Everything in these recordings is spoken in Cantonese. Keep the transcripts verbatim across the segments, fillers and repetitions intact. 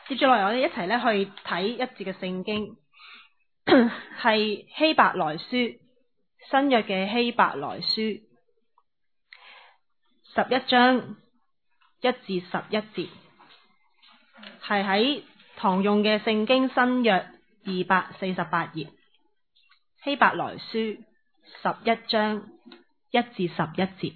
接住落嚟，我哋一齊咧去睇一節嘅聖經，係希伯來書，新約嘅希伯來書十一章一至十一節，係喺堂用嘅聖經新約二百四十八頁。希伯來書十一章一至十一節，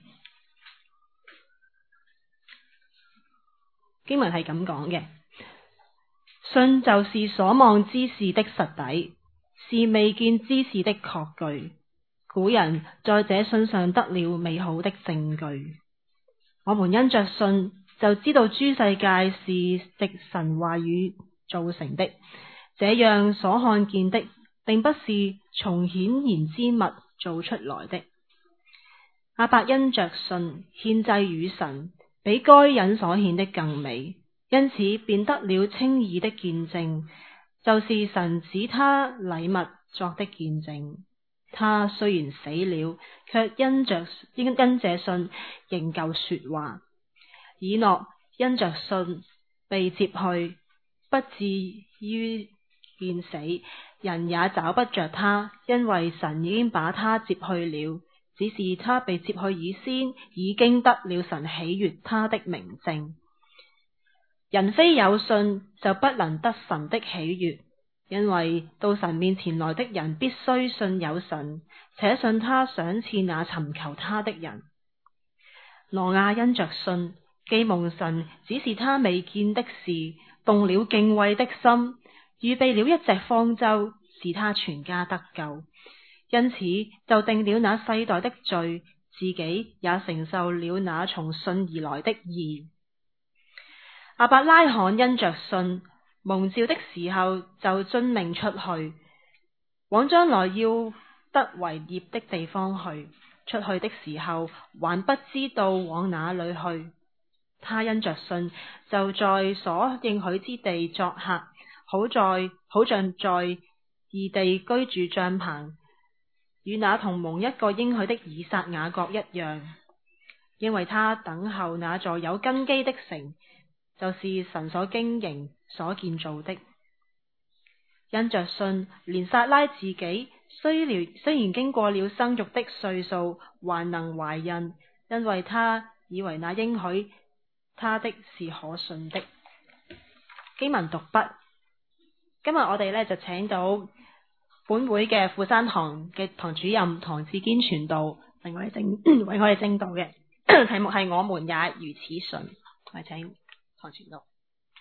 經文係咁講嘅：信就是所望之事的實底，是未見之事的確據。古人在這信上得了美好的證據。我們因着信就知道諸世界是藉神話語造成的，這樣所看見的並不是從顯然之物做出來的。亞伯因着信獻祭與神，比該隱所獻的更美，因此便得了稱義的見證，就是神使他禮物作的見證。他雖然死了，卻因着因這信仍舊說話。以諾因着信被接去，不至於見死，人也找不着他，因為神已經把他接去了。只是他被接去以先，已經得了神喜悅他的明證。人非有信就不能得神的喜悅，因為到神面前來的人必須信有神，且信他賞賜那尋求他的人。挪亞因着信，既蒙神指示他未見的事，動了敬畏的心，預備了一隻方舟，使他全家得救。因此就定了那世代的罪，自己也承受了那從信而來的義。亞伯拉罕因着信，蒙召的時候就遵命出去，往將來要得為業的地方去。出去的時候還不知道往哪裏去。他因着信，就在所應許之地作客，好在好像在異地居住帳棚，與那同蒙一個應許的以撒雅各一樣，因為他等候那座有根基的城，就是神所經營所建造的。因着信，連撒拉自己雖然雖然經過了生育的歲數，還能懷孕，因為他以為那應許他的是可信的。經文讀畢。今日我哋呢就請到本會嘅富山堂嘅堂主任唐志堅傳道，為我哋正為我哋正道嘅題目係我們也如此信。我哋請唐傳道。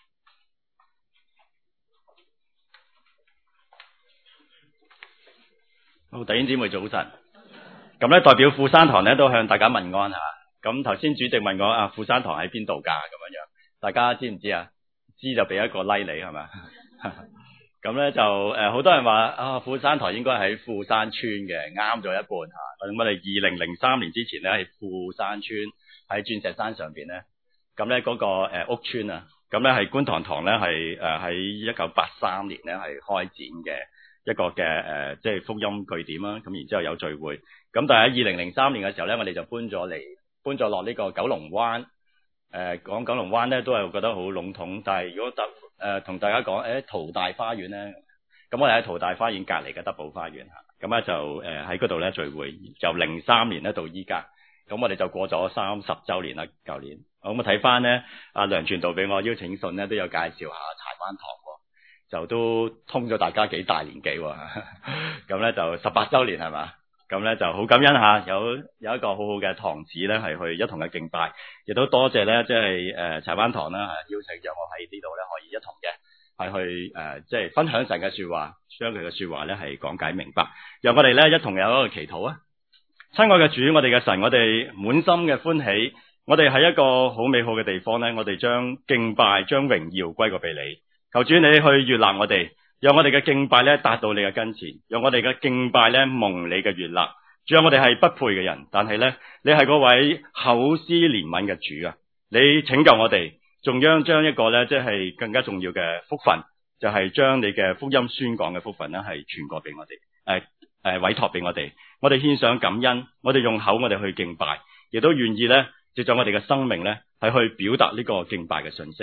好，弟兄姊妹早晨。咁咧代表富山堂咧都向大家問安吓。咁頭先主席問我啊，富山堂喺邊度噶？咁樣樣，大家知唔知啊？知就俾一個 like 你係咪？咁咧就誒，好、呃、多人話啊，富山堂應該喺富山村嘅，啱咗一半吓。咁我哋二零零三年之前咧，係富山村喺鑽石山上邊咧。咁咧嗰個誒屋村啊，咁咧係觀塘堂咧係誒喺一九八三年咧係開展嘅一個嘅誒，即係福音據點啦。咁然之後有聚會。咁但係喺二零零三年嘅時候咧，我哋就搬咗嚟，搬咗落呢個九龍灣。誒、呃，講九龍灣咧都係覺得好籠統，但係如果得誒同大家講，誒淘大花園咧，咁我哋喺淘大花園隔離嘅德寶花園嚇，咁咧就誒喺嗰度咧聚會，由零三年咧到依家，咁我哋就過咗三十週年啦，舊年。咁我睇翻咧，阿梁傳道俾我邀請信咧，都有介紹下柴灣堂喎，就都通咗大家幾大年紀喎，咁咧就十八週年係嘛？咁咧就好感恩下，有有一個好好嘅堂子咧，係去一同嘅敬拜，亦都多謝咧，即係誒柴灣堂啦，邀請咗我喺呢度咧，可以一同嘅係去誒，即係分享神嘅説話，將佢嘅説話咧係講解明白。讓我哋咧一同有一個祈禱啊！親愛嘅主，我哋嘅神，我哋滿心嘅歡喜，我哋喺一個好美好嘅地方咧，我哋將敬拜、將榮耀歸過俾你。求主你去悅納我哋。讓我哋嘅敬拜咧達到你嘅跟前，讓我哋嘅敬拜咧蒙你嘅悅納。主啊，我哋係不配嘅人，但係咧你係嗰位厚施憐憫嘅主啊！你拯救我哋，仲將將一個咧即係更加重要嘅福分，就係、是、將你嘅福音宣講嘅福分咧係傳過俾我哋，誒、呃、誒、呃、委託俾我哋。我哋獻上感恩，我哋用口我哋去敬拜，亦都願意咧藉助我哋嘅生命咧係去表達呢個敬拜嘅信息。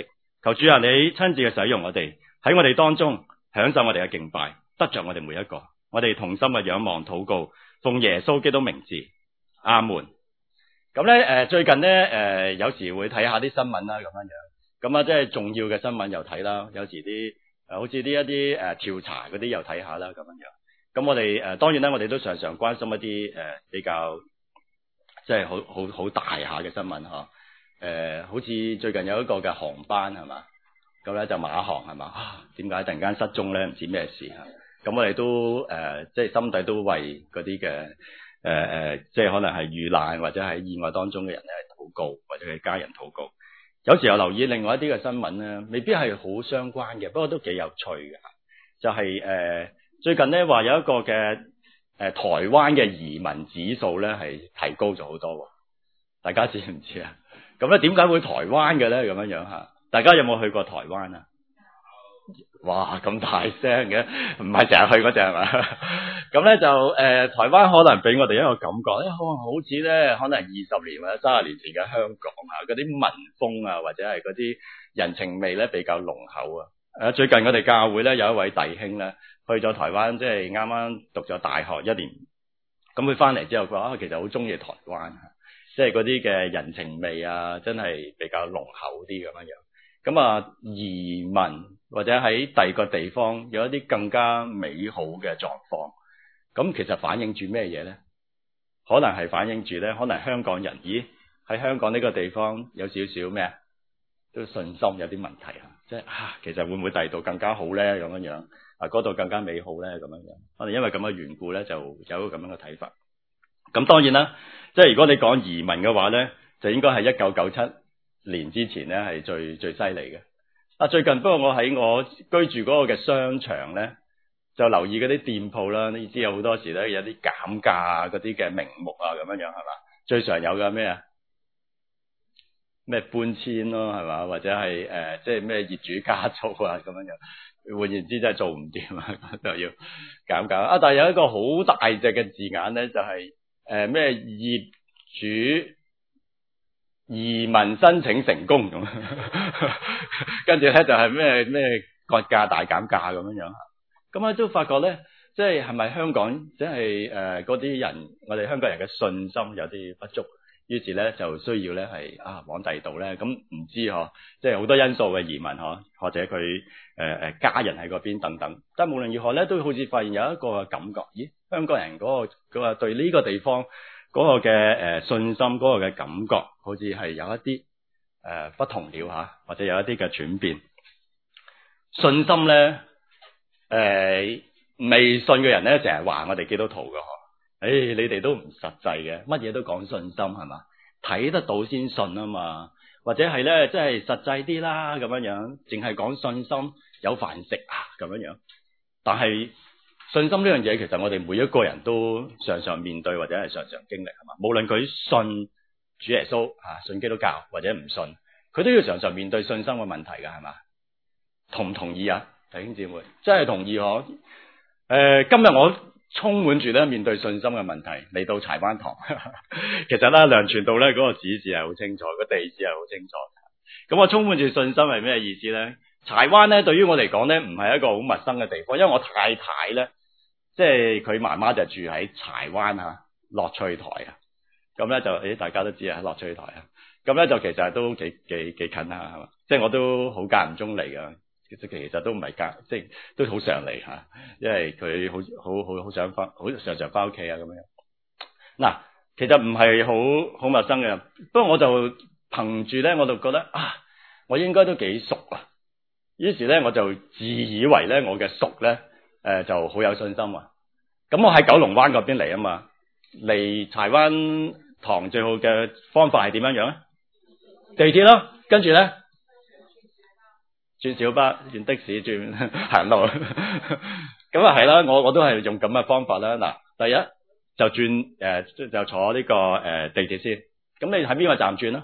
求主啊，你親自嘅使用我哋，喺我哋當中享受我哋嘅敬拜，得着我哋每一個，我哋同心嘅仰望禱告，奉耶穌基督名字，阿門。咁咧誒，最近咧誒、呃，有時會睇下啲新聞啦，咁樣樣，咁啊，即係重要嘅新聞又睇啦，有時啲誒，好似啲一啲誒調查嗰啲又睇下啦，咁樣樣。咁我哋誒、呃，當然咧，我哋都常常關心一啲誒、呃、比較即係好好好大下嘅新聞嗬。誒、呃，好似最近有一個嘅航班係嘛，咁咧就馬航係嘛，啊，點解突然間失蹤咧？唔知咩事嚇。咁我哋都誒、呃，即係心底都為嗰啲嘅。誒誒、呃，即係可能係遇難或者喺意外當中嘅人咧，禱告或者係家人禱告。有時候留意另外一啲嘅新聞咧，未必係好相關嘅，不過都幾有趣嘅。就係、是、誒、呃、最近咧話有一個嘅誒、呃、台灣嘅移民指數咧係提高咗好多，大家知唔知啊？咁咧點解會台灣嘅咧？咁樣樣嚇，大家有冇去過台灣啊？哇，咁大聲嘅，唔係成日去嗰隻係嘛？咁咧就誒、呃，台灣可能俾我哋一個感覺，咧、哎、可能好似咧，可能二十年或者三十年前嘅香港啊，嗰啲民風啊，或者係嗰啲人情味咧比較濃厚啊。誒，最近我哋教會咧有一位弟兄咧去咗台灣，即係啱啱讀咗大學一年，咁佢翻嚟之後佢話啊，其實好中意台灣，即係嗰啲嘅人情味啊，真係比較濃厚啲咁樣樣。咁啊，移民或者喺第二個地方有一啲更加美好嘅狀況，咁其實反映住咩嘢咧？可能係反映住咧，可能香港人，咦喺香港呢個地方有少少咩啊？都信心有啲問題啊！即係啊，其實會唔會第二度更加好咧？咁樣樣啊，嗰度更加美好咧？咁樣樣，可能因為咁嘅緣故咧，就有一個咁樣嘅睇法。咁當然啦，即係如果你講移民嘅話咧，就應該係一九九七年之前咧係最最犀利嘅。啊，最近不過我喺我居住嗰個嘅商場咧，就留意嗰啲店鋪啦。你知有好多時咧有啲減價啊，嗰啲嘅名目啊，咁樣樣係嘛？最常有嘅咩啊？咩搬遷咯，係嘛？或者係誒、呃，即係咩業主加租啊，咁樣樣。換言之，真係做唔掂啊，就要減價啊！但係有一個好大隻嘅字眼咧，就係誒咩業主移民申請成功咁，跟住咧就係咩咩割價大減價咁樣樣，咁啊都發覺咧，即係係咪香港即係誒嗰啲人，我哋香港人嘅信心有啲不足，於是咧就需要咧係啊往第二度咧，咁唔知嗬，即係好多因素嘅移民嗬，或者佢誒誒家人喺嗰邊等等，但係無論如何咧，都好似發現有一個感覺，咦，香港人嗰個嗰個對呢個地方嗰個嘅誒信心嗰個嘅感覺，好似係有一啲誒、呃、不同了吓，或者有一啲嘅轉變。信心咧，誒、呃、未信嘅人咧，成日話我哋基督徒嘅嗬，誒你哋都唔實際嘅，乜嘢都講信心係嘛，睇得到先信啊嘛，或者係咧即係實際啲啦咁樣樣，淨係講信心有飯食啊咁樣樣，但係。信心呢樣嘢，其實我哋每一個人都常常面對或者係常常經歷，係嘛？無論佢信主耶穌啊，信基督教或者唔信，佢都要常常面對信心嘅問題㗎，係嘛？同唔同意啊，弟兄姊妹？真係同意嗬？誒、呃，今日我充滿住咧面對信心嘅問題嚟到柴灣堂，其實咧梁傳道咧嗰個指示係好清楚，個地址係好清楚。咁我充滿住信心係咩意思咧？柴灣咧對於我嚟講咧唔係一個好陌生嘅地方，因為我太太咧。即係佢媽媽就住喺柴灣啊，樂翠台啊，咁咧就誒大家都知啊，樂翠台啊，咁咧就其實都幾幾幾近啊，係嘛？即係我都好間唔中嚟噶，其實其實都唔係間，即係都好常嚟吓，因為佢好好好好想翻，好常常翻屋企啊咁樣。嗱，其實唔係好好陌生嘅，不過我就憑住咧，我就覺得啊，我應該都幾熟啊，於是咧我就自以為咧我嘅熟咧。誒、呃，就好有信心啊！咁我喺九龍灣嗰邊嚟啊嘛，嚟柴灣堂最好嘅方法係點樣樣咧？地鐵咯，跟住咧轉小巴、轉的士、轉行路，咁啊係啦，我我都係用咁嘅方法啦。嗱，第一就轉誒、呃，就坐呢、這個誒、呃、地鐵先。咁你喺邊個站轉啊？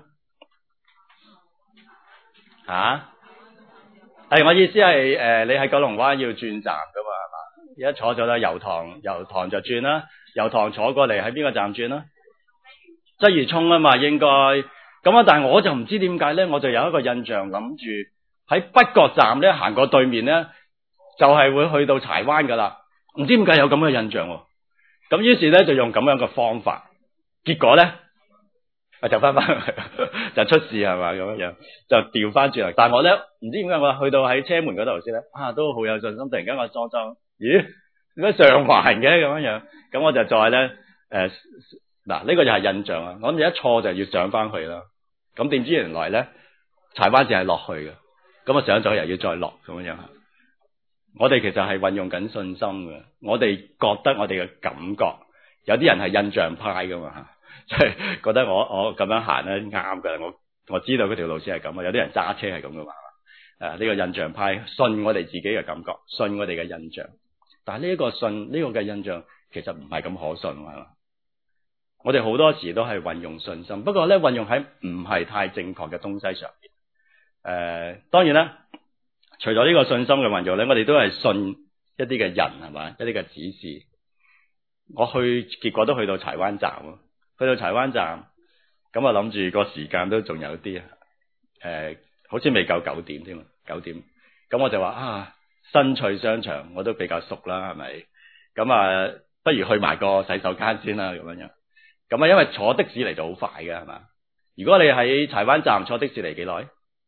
吓？係我意思係誒、呃，你喺九龍灣要轉站噶嘛？而家坐咗啦，油塘油塘就轉啦，油塘坐過嚟喺邊個站轉啦？鰂魚涌啊嘛，應該咁啊，但係我就唔知點解咧，我就有一個印象諗住喺北角站咧行過對面咧，就係、是、會去到柴灣噶啦。唔知點解有咁嘅印象喎。咁於是咧就用咁樣嘅方法，結果咧啊就翻翻去就出事係嘛，咁樣樣就調翻轉嚟。但係我咧唔知點解我去到喺車門嗰度先咧，啊都好有信心。突然間我裝裝，咦點解上環嘅咁樣樣？咁我就再咧誒嗱呢個就係印象啊。我諗住一錯就要上翻去啦。咁點知原來咧柴灣只係落去嘅，咁啊上咗又要再落咁樣樣。我哋其實係運用緊信心嘅，我哋覺得我哋嘅感覺，有啲人係印象派噶嘛，即係覺得我我咁樣行咧啱噶，我我知道嗰條路線係咁啊，有啲人揸車係咁噶嘛，誒呢個印象派信我哋自己嘅感覺，信我哋嘅印象，但係呢一個信呢個嘅印象其實唔係咁可信係嘛，我哋好多時都係運用信心，不過咧運用喺唔係太正確嘅東西上邊，誒、呃、當然啦。除咗呢個信心嘅運用咧，我哋都係信一啲嘅人係嘛，一啲嘅指示。我去結果都去到柴灣站，去到柴灣站，咁啊諗住個時間都仲有啲啊，誒，好似未夠九點添啊，九點。咁我就話啊，新翠商場我都比較熟啦，係咪？咁啊，不如去埋個洗手間先啦，咁樣樣。咁啊，因為坐的士嚟就好快嘅係嘛。如果你喺柴灣站坐的士嚟幾耐？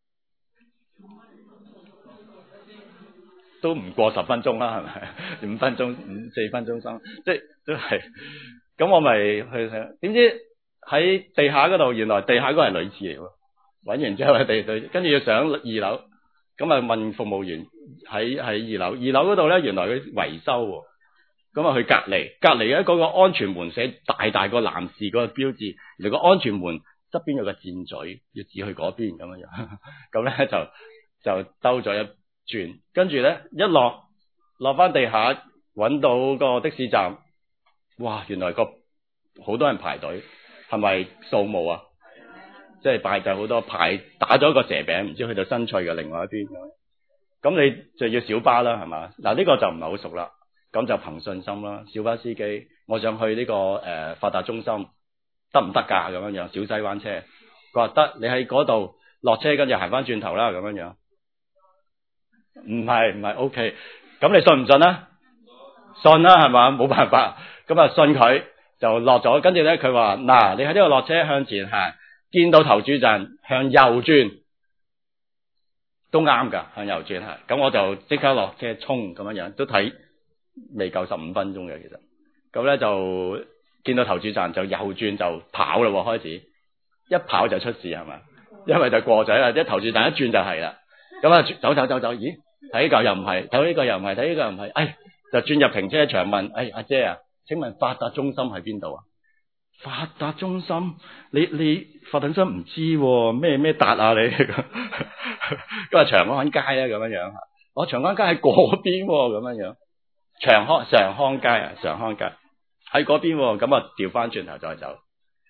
都唔過十分鐘啦，係咪？五分鐘、五四分鐘三，即係都係。咁我咪去睇，點知喺地下嗰度，原來地下嗰個係女廁嚟喎。揾完之後喺地對，跟住要上二樓，咁啊問服務員喺喺二樓，二樓嗰度咧原來佢維修喎。咁啊去隔離，隔離咧嗰個安全門寫大大個男士嗰個標誌，原來個安全門側邊有個箭嘴，要指去嗰邊咁樣樣。咁咧就就兜咗一轉，跟住咧一落落翻地下，揾到個的士站，哇！原來個好多人排隊，係咪掃墓啊？即係排隊好多排，打咗個蛇餅，唔知去到新翠嘅另外一邊咁。咁你就要小巴啦，係嘛？嗱呢個就唔係好熟啦，咁就憑信心啦。小巴司機，我想去呢、這個誒、呃、發達中心，得唔得㗎？咁樣樣小西灣車，佢話得，你喺嗰度落車，跟住行翻轉頭啦，咁樣樣。唔係唔係 OK，咁你信唔信啊？信啦係嘛，冇辦法，咁啊信佢就落咗，跟住咧佢話嗱，你喺呢度落車向前行，見到投注站向右轉，都啱噶，向右轉係，咁我就即刻落車衝咁樣樣，都睇未夠十五分鐘嘅其實，咁咧就見到投注站就右轉就跑啦，開始一跑就出事係嘛，因為就過仔啦，即係投注站一轉就係啦。咁啊，走走走走，咦？睇呢個又唔係，睇呢個又唔係，睇呢個又唔係，哎，就轉入停車場問，哎，阿姐啊，請問發達中心喺邊度啊？發達中心，你你發達中心唔知咩咩達啊你？咁啊長安街啊咁樣樣，我長安街喺嗰邊咁樣樣，長康常康街啊，常康街喺嗰邊，咁啊調翻轉頭再走，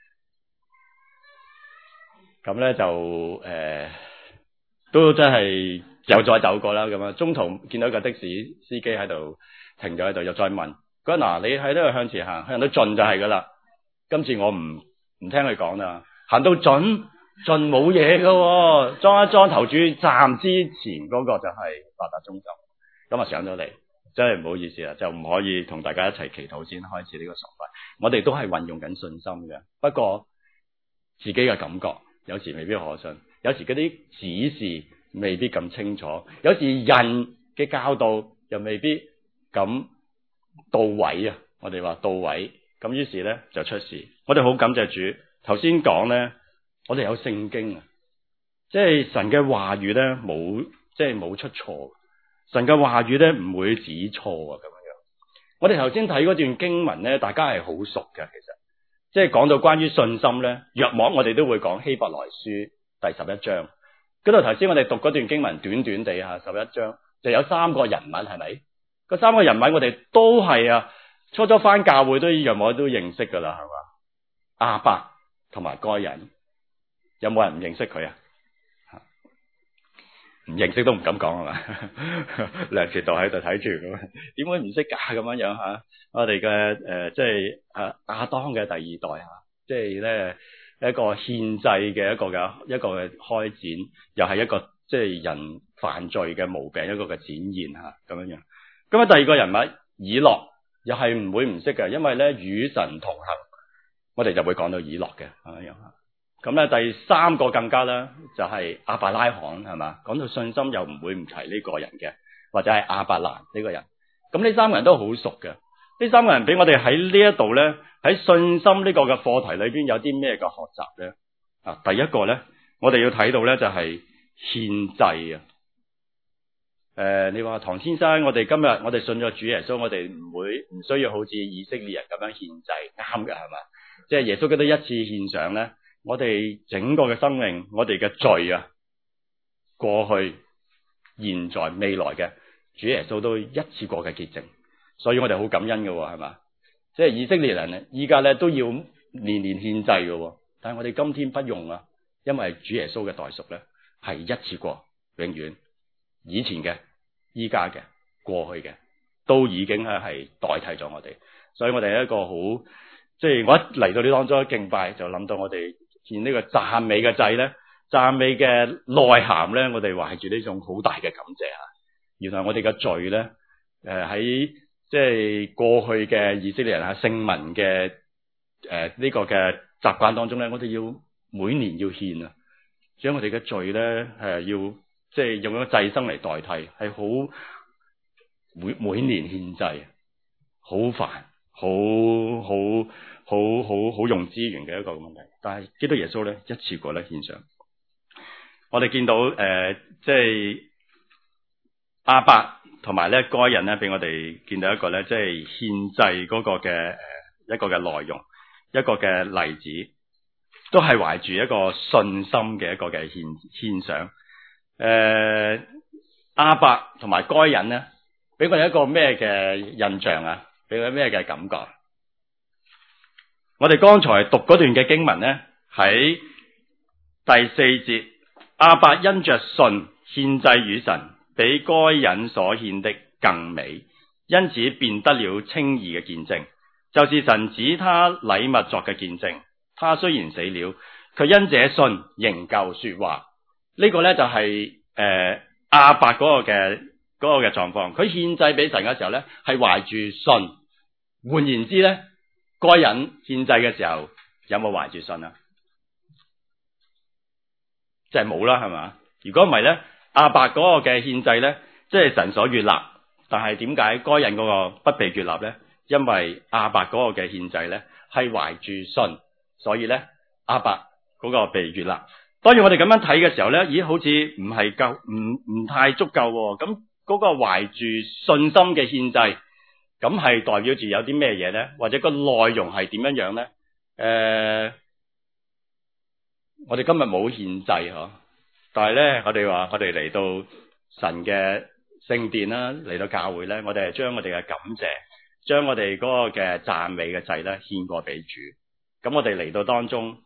咁咧就誒。呃都真係又再走過啦，咁啊，中途見到個的士司機喺度停咗喺度，又再問佢話嗱，你喺呢度向前行，行到盡就係噶啦。今次我唔唔聽佢講啦，行到盡盡冇嘢噶，裝一裝投注站之前嗰個就係發達中心，咁啊上咗嚟，真係唔好意思啦，就唔可以同大家一齊祈禱先開始呢個崇拜。我哋都係運用緊信心嘅，不過自己嘅感覺有時未必可信。有時嗰啲指示未必咁清楚，有時人嘅教導又未必咁到位啊！我哋話到位，咁於是咧就出事。我哋好感謝主，頭先講咧，我哋有聖經啊，即係神嘅話語咧冇，即係冇出錯，神嘅話語咧唔會指錯啊咁樣樣。我哋頭先睇嗰段經文咧，大家係好熟嘅，其實即係講到關於信心咧，約莫我哋都會講希伯來書。第十一章嗰度，頭先我哋讀嗰段經文，短短地吓，十一章就有三個人物，係咪？嗰三個人物我哋都係啊，初初返教會都一樣，我都認識噶啦，係嘛？亞伯同埋該隱，有冇人唔認識佢啊？唔認識都唔敢講係嘛？梁朝道喺度睇住咁，點會唔識噶咁樣樣吓？我哋嘅誒，即係誒亞當嘅第二代吓，即係咧。一個獻祭嘅一個嘅一個嘅開展，又係一個即係人犯罪嘅毛病一個嘅展現吓咁樣樣。咁啊，第二個人物以諾又係唔會唔識嘅，因為咧與神同行，我哋就會講到以諾嘅咁樣樣。咁咧第三個更加咧就係亞伯拉罕係嘛，講到信心又唔會唔提呢個人嘅，或者係亞伯蘭呢個人。咁呢三個人都好熟嘅，呢三個人俾我哋喺呢一度咧喺信心呢個嘅課題裏邊有啲咩嘅學習咧？啊，第一個咧我哋要睇到咧就係獻祭啊。誒、呃，你話唐先生，我哋今日我哋信咗主耶穌，我哋唔會唔需要好似以色列人咁樣獻祭，啱嘅係嘛？即係耶穌基督一次獻上咧，我哋整個嘅生命，我哋嘅罪啊，過去、現在、未來嘅主耶穌都一次過嘅潔淨，所以我哋好感恩嘅係嘛？即係以色列人咧，依家咧都要年年獻祭嘅，但係我哋今天不用啊，因為主耶穌嘅代贖咧係一次過，永遠。以前嘅、依家嘅、過去嘅，都已經係係代替咗我哋，所以我哋係一個好，即係我一嚟到呢當中敬拜，就諗到我哋獻呢個讚美嘅祭咧，讚美嘅內涵咧，我哋懷住呢種好大嘅感謝啊！原來我哋嘅罪咧，誒喺即係過去嘅以色列人啊聖民嘅誒呢個嘅習慣當中咧，我哋要每年要獻啊，將我哋嘅罪咧係要。即係用一個祭牲嚟代替，係好每每年獻祭，好煩，好好好好好用資源嘅一個問題。但係基督耶穌咧一次過咧獻上，我哋見到誒、呃，即係亞伯同埋咧該人咧，俾我哋見到一個咧，即係獻祭嗰個嘅誒一個嘅內容，一個嘅例子，都係懷住一個信心嘅一個嘅獻獻上。誒，亞伯同埋該人咧，俾我哋一個咩嘅印象啊？俾佢咩嘅感覺？我哋剛才讀嗰段嘅經文咧，喺第四節，亞伯因着信獻祭與神，比該人所獻的更美，因此便得了稱義嘅見證，就是神指他禮物作嘅見證。他雖然死了，卻因這信仍舊說話。呢個咧就係誒亞伯嗰個嘅嗰個嘅狀況，佢獻祭俾神嘅時候咧係懷住信。換言之咧，該人獻祭嘅時候有冇懷住信啊？即係冇啦，係嘛？如果唔係咧，亞伯嗰個嘅獻祭咧，即係神所悅納，但係點解該人嗰個不被悅納咧？因為亞伯嗰個嘅獻祭咧係懷住信，所以咧亞伯嗰個被悅納。當然我哋咁樣睇嘅時候咧，咦，好似唔係夠，唔唔太足夠喎。咁嗰個懷住信心嘅獻祭，咁係代表住有啲咩嘢咧？或者個內容係點樣樣咧？誒、呃，我哋今日冇獻祭嗬，但係咧，我哋話我哋嚟到神嘅聖殿啦，嚟到教會咧，我哋係將我哋嘅感謝，將我哋嗰個嘅讚美嘅祭咧獻過俾主。咁我哋嚟到當中。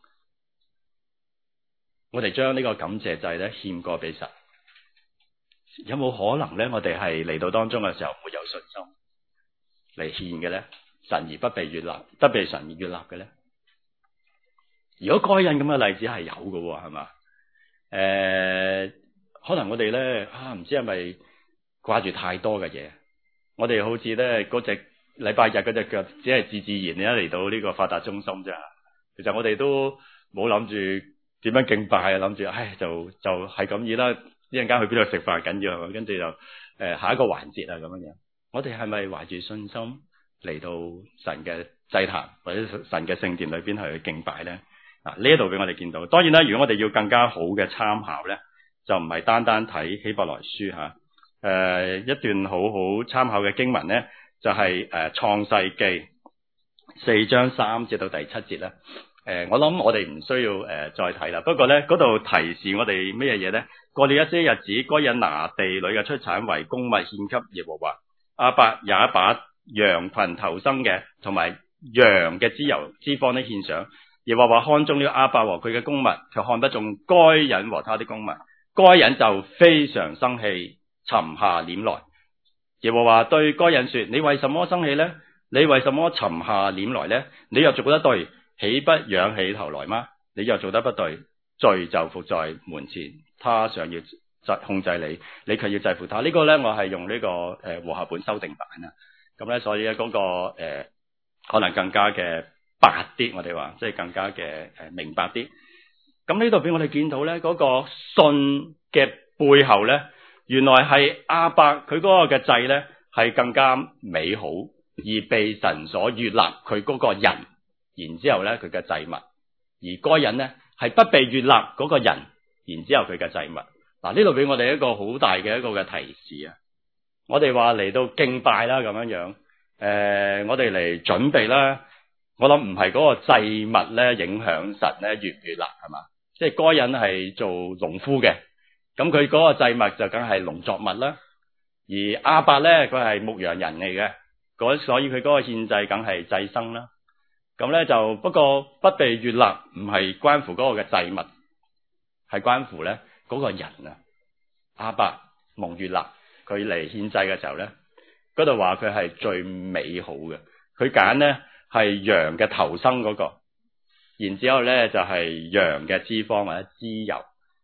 我哋將呢個感謝祭咧獻過俾神，有冇可能咧？我哋係嚟到當中嘅時候沒有信心嚟獻嘅咧，神而不被悅納，不被神悅納嘅咧？如果該隱咁嘅例子係有嘅，係嘛？誒、呃，可能我哋咧啊，唔知係咪掛住太多嘅嘢？我哋好似咧嗰隻禮拜日嗰隻腳，只係自自然咧嚟到呢個發達中心啫。其實我哋都冇諗住。點樣敬拜啊？諗住，唉，就就係咁意啦。一陣間去邊度食飯緊要，跟住就誒、呃、下一個環節啊咁樣樣。我哋係咪懷住信心嚟到神嘅祭壇或者神嘅聖殿裏邊去敬拜咧？啊，呢一度俾我哋見到。當然啦，如果我哋要更加好嘅參考咧，就唔係單單睇希伯來書吓。誒、啊，一段好好參考嘅經文咧，就係誒創世記四章三至到第七節啦。誒、呃，我諗我哋唔需要誒、呃、再睇啦。不過咧，嗰度提示我哋咩嘢咧？過了一些日子，該人拿地裏嘅出產為供物獻給耶和華。亞伯也把羊群頭生嘅同埋羊嘅脂油脂肪呢獻上。耶和華看中了亞伯和佢嘅供物，卻看不中該人和他的供物。該人就非常生氣，沉下臉來。耶和華對該人說：你為什麼生氣呢？你為什麼沉下臉來呢？你若做得對，豈不仰起頭來嗎？你若做得不對，罪就伏在門前，他想要控制你，你卻要制服他。呢、這個咧我係用呢、這個誒、呃、和合本修訂版啊。咁咧所以咧嗰、那個誒、呃、可能更加嘅白啲，我哋話即係更加嘅誒、呃、明白啲。咁呢度俾我哋見到咧嗰、那個信嘅背後咧，原來係亞伯佢嗰個嘅祭咧係更加美好，而被神所悅納佢嗰個人，然之後咧佢嘅祭物，而該人咧係不被悅納嗰個人，然之後佢嘅祭物。嗱，呢度俾我哋一個好大嘅一個嘅提示啊！我哋話嚟到敬拜啦咁樣樣，誒、呃，我哋嚟準備啦。我諗唔係嗰個祭物咧影響神咧悅唔悅納係嘛？即係該人係做農夫嘅，咁佢嗰個祭物就梗係農作物啦。而亞伯咧佢係牧羊人嚟嘅，嗰所以佢嗰個獻祭梗係祭牲啦。咁咧就不過不被悅納唔係關乎嗰個嘅祭物，係關乎咧嗰個人啊。亞伯蒙悅納，佢嚟獻祭嘅時候咧，嗰度話佢係最美好嘅。佢揀咧係羊嘅頭生嗰個，然之後咧就係羊嘅脂肪或者脂油。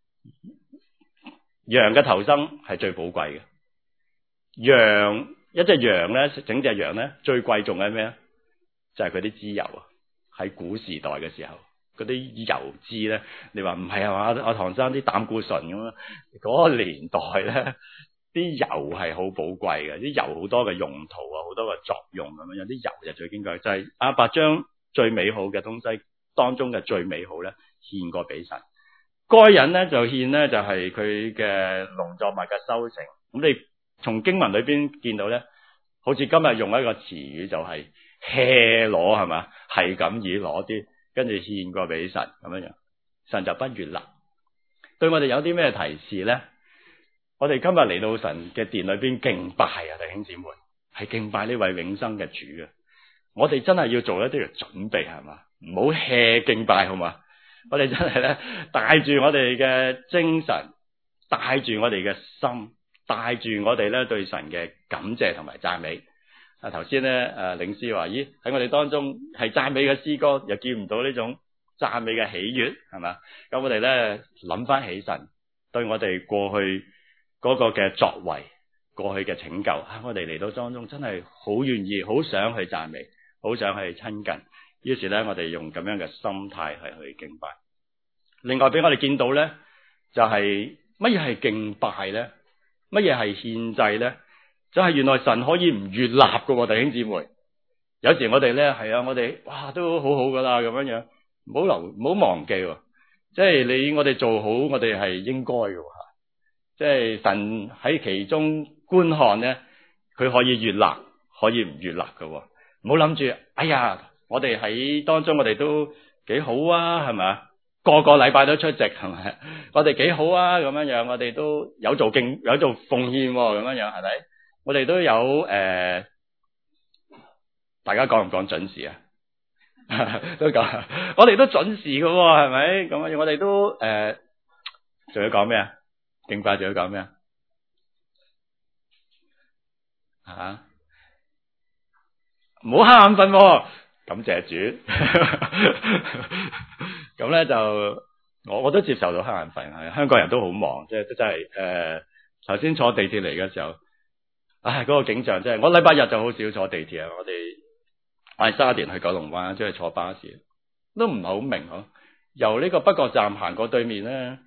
羊嘅頭生係最寶貴嘅。羊一隻羊咧，整隻羊咧最貴重嘅咩啊？就係佢啲脂油啊！喺古時代嘅時候，嗰啲油脂咧，你話唔係啊嘛？阿唐生啲膽固醇咁啊，嗰個年代咧，啲油係好寶貴嘅，啲油好多嘅用途啊，好多嘅作用咁樣，有啲油就最矜貴，就係亞伯將最美好嘅東西當中嘅最美好咧獻過俾神。該人咧就獻咧就係佢嘅農作物嘅收成。咁你從經文裏邊見到咧，好似今日用一個詞語就係 hea 攞係嘛，係咁以攞啲，跟住獻過俾神咁樣樣，神就不悅納。對我哋有啲咩提示咧？我哋今日嚟到神嘅殿裏邊敬拜啊，弟兄姊妹，係敬拜呢位永生嘅主啊！我哋真係要做一啲嘅準備係嘛，唔好 hea 敬拜好嘛？我哋真係咧帶住我哋嘅精神，帶住我哋嘅心，帶住我哋咧對神嘅感謝同埋讚美。啊，頭先咧誒領詩話，咦喺我哋當中係讚美嘅詩歌，又見唔到呢種讚美嘅喜悅係嘛？咁我哋咧諗翻起神對我哋過去嗰個嘅作為，過去嘅拯救，啊，我哋嚟到當中真係好願意，好想去讚美，好想去親近。於是咧，我哋用咁樣嘅心態係去敬拜。另外俾我哋見到咧，就係乜嘢係敬拜咧？乜嘢係獻祭咧？就係、是、原來神可以唔悅納嘅，弟兄姊妹。有時我哋咧係啊，我哋哇都好好噶啦咁樣樣，唔好留，唔好忘記，即係你我哋做好，我哋係應該嘅。即係神喺其中觀看咧，佢可以悅納，可以唔悅納嘅。唔好諗住，哎呀，我哋喺當中我哋都幾好啊，係咪？個個禮拜都出席，係咪？我哋幾好啊，咁樣樣，我哋都有做敬，有做奉獻，咁樣樣係咪？我哋都有誒、呃，大家講唔講準時啊？都講，我哋都準時嘅，係咪？咁樣我哋都誒，仲、呃、要講咩啊？敬拜仲要講咩啊？吓，唔好瞌眼瞓，感謝主。咁咧就我我都接受到瞌眼瞓，係香港人都好忙，即係都真係誒。頭、呃、先坐地鐵嚟嘅時候，唉，嗰、那個景象真係，我禮拜日就好少坐地鐵啊。我哋我係沙田去九龍灣，即係坐巴士，都唔係好明嗬。由呢個北角站行過對面咧。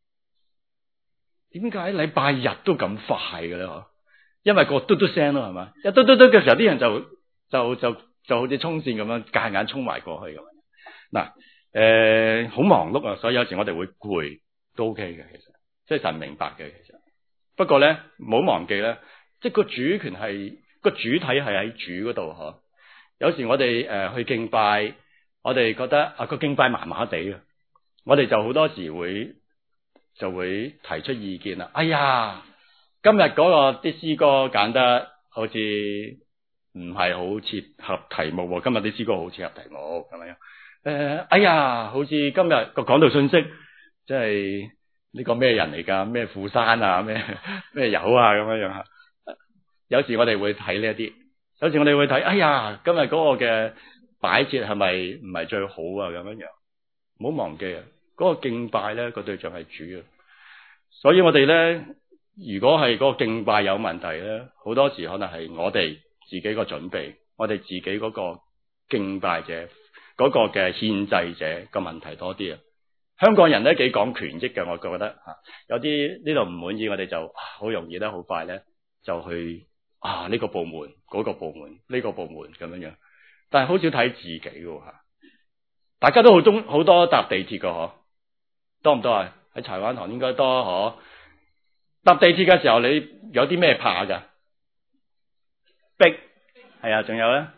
點解禮拜日都咁快嘅咧？嗬，因為個嘟嘟聲咯，係嘛？一嘟嘟嘟嘅時候，啲人就就就就好似衝線咁樣，夾硬衝埋過去咁。嗱，誒，好忙碌啊，所以有時我哋會攰，都 OK 嘅，其實，即係神明白嘅，其實。不過咧，唔好忘記咧，即係個主權係個主體係喺主嗰度，嗬。有時我哋誒、呃、去敬拜，我哋覺得啊個敬拜麻麻地嘅，我哋就好多時會。就會提出意見啦。哎呀，今日嗰個啲詩歌揀得好似唔係好切合題目喎。今日啲詩歌好切合題目咁樣。誒、呃，哎呀，好似今日個講道信息，即係呢個咩人嚟㗎？咩富山啊？咩咩友啊？咁樣樣。有時我哋會睇呢一啲，有時我哋會睇，哎呀，今日嗰個嘅擺設係咪唔係最好啊？咁樣樣，唔好忘記啊！嗰個敬拜咧，個對象係主啊， 所以我哋咧，如果係嗰個敬拜有問題咧，好多時可能係我哋自己個準備，我哋自己嗰個敬拜者嗰個嘅獻祭者個問題多啲啊。香港人咧幾講權益嘅，我覺得吓，有啲呢度唔滿意，我哋就好容易咧，好快咧就去啊呢個部門、嗰個部門、呢個部門咁樣樣，但係好少睇自己嘅吓。大家都好中好多搭地鐵嘅嗬，多唔多啊？喺柴灣堂應該多嗬。搭地鐵嘅時候，你有啲咩怕噶？逼係啊，仲有咧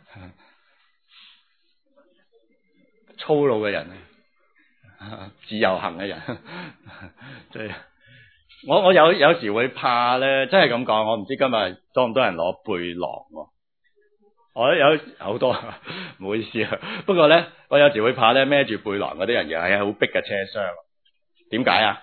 粗魯嘅人。自由行嘅人，即係我我有有時會怕咧，真係咁講，我唔知今日多唔多人攞背囊喎。我有好多，唔好意思啊。不過咧，我有時會怕咧，孭住背囊嗰啲人又係好逼嘅車廂。點解啊？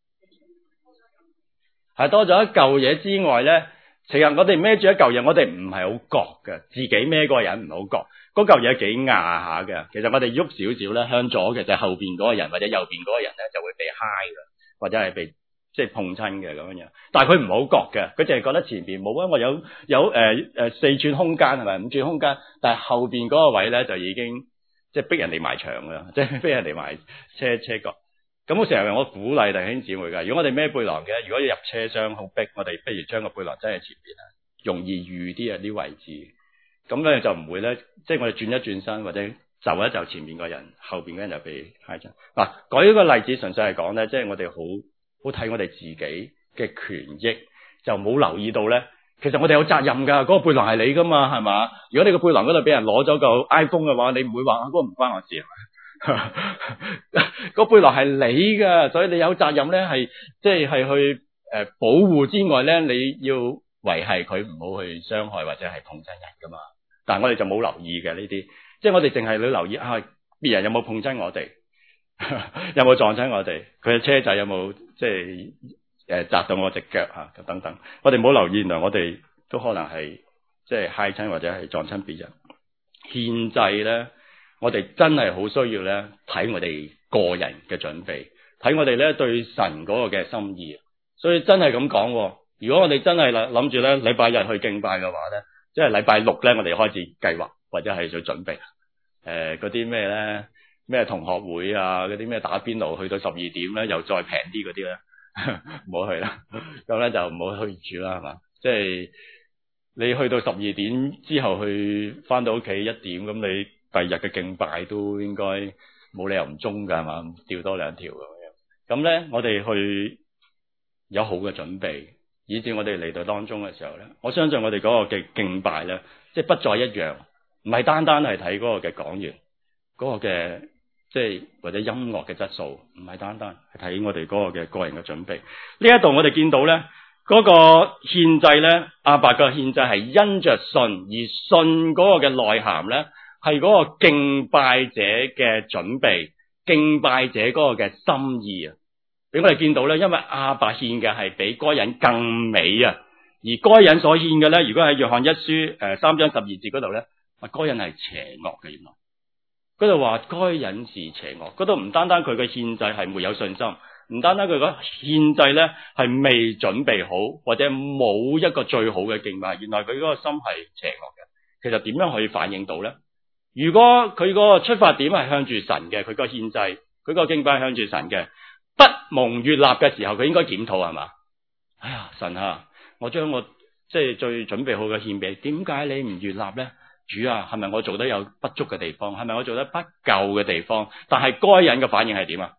係多咗一嚿嘢之外咧，其實我哋孭住一嚿嘢，我哋唔係好覺嘅，自己孭個人唔好覺。嗰嚿嘢幾硬下嘅，其實我哋喐少少咧，向左嘅就係後邊嗰個人或者右邊嗰個人咧就會被揩嘅，或者係被即係碰親嘅咁樣樣。但係佢唔好覺嘅，佢淨係覺得前邊冇啊，我有有誒誒、呃、四寸空間係咪五寸空間？但係後邊嗰個位咧就已經即係逼人哋埋牆㗎，即係逼人哋埋車車角。咁我成日我鼓勵弟兄姊妹㗎，如果我哋孭背囊嘅，如果要入車廂好逼，我哋不如將個背囊真係前邊啊，容易預啲啊啲位置。咁咧就唔會咧，即係我哋轉一轉身或者就一就前面個人，後邊嗰人就被揩親。嗱，舉一個例子，純粹係講咧，即係我哋好好睇我哋自己嘅權益，就冇留意到咧。其實我哋有責任㗎，嗰個背囊係你㗎嘛，係嘛？如果你個背囊嗰度俾人攞咗個 iPhone 嘅話，你唔會話嗰個唔關我事係咪？個背囊係你㗎，所以你有責任咧，係即係係去誒保護之外咧，你要維繫佢唔好去傷害或者係碰親人㗎嘛。但係我哋就冇留意嘅呢啲，即係我哋淨係去留意啊，別人有冇碰親我哋，有冇撞親我哋，佢嘅車仔有冇即係誒砸到我隻腳啊等等，我哋冇留意，原來我哋都可能係即係揩親或者係撞親別人。獻祭咧，我哋真係好需要咧睇我哋個人嘅準備，睇我哋咧對神嗰個嘅心意。所以真係咁講，如果我哋真係諗住咧禮拜日去敬拜嘅話咧，即係禮拜六咧，我哋開始計劃或者係做準備。誒嗰啲咩咧，咩同學會啊，嗰啲咩打邊爐，去到十二點咧，又再平啲嗰啲咧，唔好去啦。咁咧就唔好去住啦，係嘛？即係你去到十二點之後去翻到屋企一點，咁你第二日嘅敬拜都應該冇理由唔中㗎，係嘛？掉多兩條咁樣。咁咧，我哋去有好嘅準備。以至我哋嚟到當中嘅時候咧，我相信我哋嗰個嘅敬拜咧，即係不再一樣，唔係單單係睇嗰個嘅講員嗰個嘅即係或者音樂嘅質素，唔係單單係睇我哋嗰個嘅個人嘅準備。呢一度我哋見到咧，嗰個獻祭咧，亞伯嘅獻祭係因着信，而信嗰個嘅內涵咧，係嗰個敬拜者嘅準備，敬拜者嗰個嘅心意啊。俾我哋見到咧，因為亞伯獻嘅係比該隱更美啊，而該隱所獻嘅咧，如果喺約翰一書誒三章十二節嗰度咧，啊該隱係邪惡嘅，原來嗰度話該隱是邪惡，嗰度唔單單佢嘅獻祭係沒有信心，唔單單佢個獻祭咧係未準備好，或者冇一個最好嘅敬拜，原來佢嗰個心係邪惡嘅。其實點樣可以反映到咧？如果佢嗰個出發點係向住神嘅，佢個獻祭，佢個敬拜向住神嘅。不蒙悅納嘅時候，佢應該檢討係嘛？哎呀，神啊，我將我即係最準備好嘅獻俾你，點解你唔悅納咧？主啊，係咪我做得有不足嘅地方？係咪我做得不夠嘅地方？但係該人嘅反應係點啊？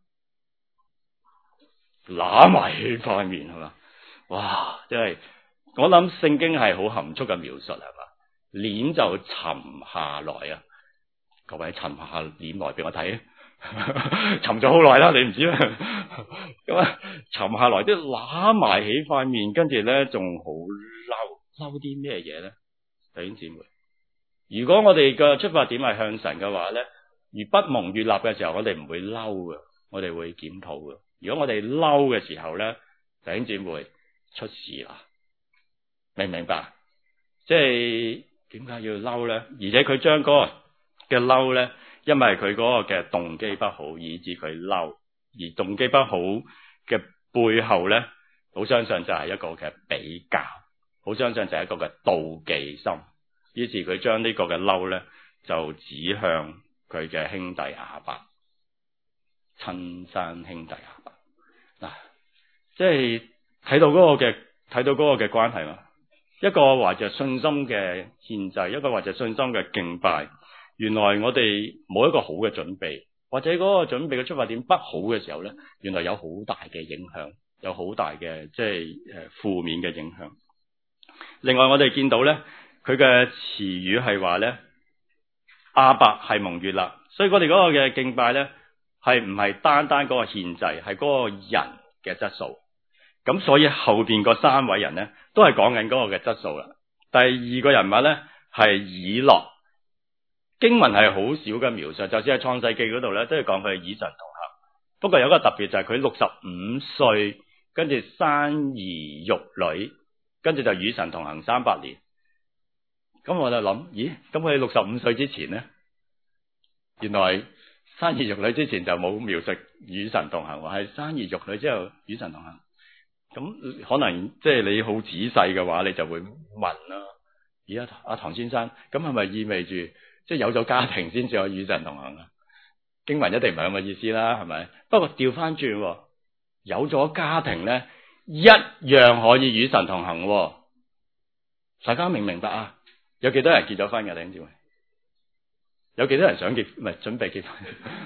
揦埋起塊面係嘛？哇！即係我諗聖經係好含蓄嘅描述係嘛？臉就沉下來啊！各位沉下臉來俾我睇。沉咗好耐啦，你唔知咩？咁啊，沉下來都揦埋起塊面，跟住咧仲好嬲，嬲啲咩嘢咧？弟兄姊妹，如果我哋嘅出發點係向神嘅話咧，而不蒙悅納嘅時候，我哋唔會嬲嘅，我哋會檢討嘅。如果我哋嬲嘅時候咧，弟兄姊妹出事啦，明唔明白？即係點解要嬲咧？而且佢將嗰個嘅嬲咧。因為佢嗰個嘅動機不好，以致佢嬲，而動機不好嘅背後咧， 好相信就係一個嘅比較，好相信就係一個嘅妒忌心。於是佢將呢個嘅嬲咧就指向佢嘅兄弟亞伯，親生兄弟亞伯。嗱，即係睇到嗰個嘅睇到嗰個嘅關係嘛。一個懷着信心嘅獻祭，一個懷着信心嘅敬拜。原來我哋冇一個好嘅準備，或者嗰個準備嘅出發點不好嘅時候咧，原來有好大嘅影響，有好大嘅即係誒負面嘅影響。另外我哋見到咧，佢嘅詞語係話咧，亞伯係蒙悅納，所以我哋嗰個嘅敬拜咧係唔係單單嗰個獻祭，係嗰個人嘅質素。咁所以後邊嗰三位人咧都係講緊嗰個嘅質素啦。第二個人物咧係以諾。經文係好少嘅描述，就算係創世記嗰度咧，都係講佢係與神同行。不過有一個特別就係佢六十五歲，跟住生兒育女，跟住就與神同行三百年。咁我就諗，咦？咁佢六十五歲之前咧，原來生兒育女之前就冇描述與神同行，係生兒育女之後與神同行。咁可能即係你好仔細嘅話，你就會問啦：咦？阿阿唐先生，咁係咪意味住？即係有咗家庭先至可以與神同行啊？經文一定唔係咁嘅意思啦，係咪？不過調翻轉，有咗家庭咧，一樣可以與神同行。大家明唔明白啊？有幾多人結咗婚嘅弟兄姊妹？有幾多人想結？唔係準備結婚？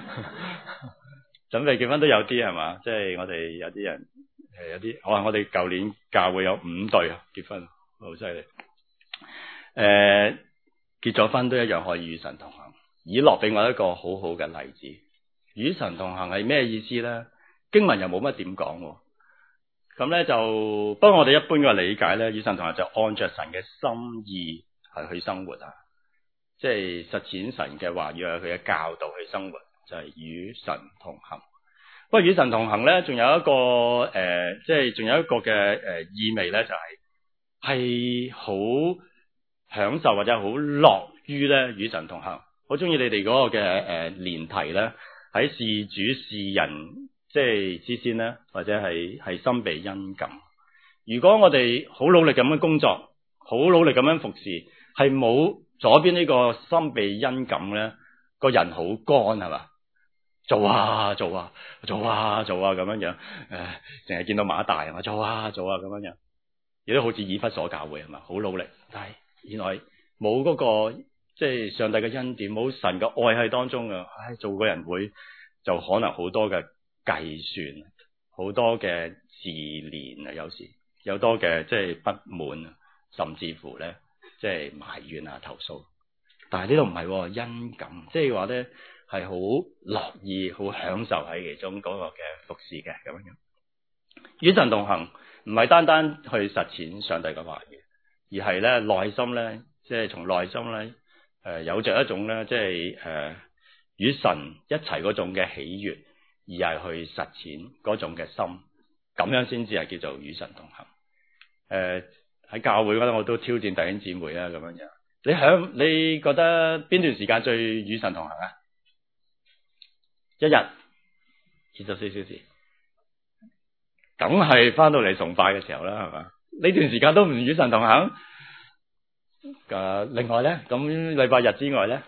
準備結婚都有啲係嘛？即係我哋有啲人誒，有啲我話我哋舊年教會有五對結婚，好犀利。誒、呃。結咗婚都一樣可以與神同行。以諾俾我一個好好嘅例子。與神同行係咩意思咧？經文又冇乜點講。咁咧就，不過我哋一般嘅理解咧，與神同行就按着神嘅心意係去生活啊，即係實踐神嘅話語啊，佢嘅教導去生活，就係、是、與神同行。不過與神同行咧，仲有一個誒、呃，即係仲有一個嘅誒、呃、意味咧，就係係好。享受或者好樂於咧與神同行，好中意你哋嗰個嘅誒連題咧，喺事主事人即係之先咧，或者係係心被恩感。如果我哋好努力咁樣工作，好努力咁樣服侍，係冇左邊呢個心被恩感咧，個人好乾係嘛？做啊做啊做啊做啊咁樣樣，誒，淨係見到馬大係嘛？做啊做啊咁樣樣，亦都好似以弗所教會係嘛？好努力，但係。原來冇嗰個即係上帝嘅恩典，冇神嘅愛喺當中啊！唉，做個人會就可能好多嘅計算，好多嘅自憐啊，有時有多嘅即係不滿啊，甚至乎咧即係埋怨啊、投訴。但係呢度唔係恩感，即係話咧係好樂意、好享受喺其中嗰個嘅服侍嘅咁樣。與神同行唔係單單去實踐上帝嘅話語。而係咧內心咧，即係從內心咧，誒、呃、有着一種咧，即係誒與神一齊嗰種嘅喜悅，而係去實踐嗰種嘅心，咁樣先至係叫做與神同行。誒、呃、喺教會嗰度我都挑戰弟兄姊妹啊，咁樣樣。你響你覺得邊段時間最與神同行啊？一日二十四小時，梗係翻到嚟崇拜嘅時候啦，係嘛？呢段時間都唔與神同行。誒、呃，另外咧，咁禮拜日之外咧，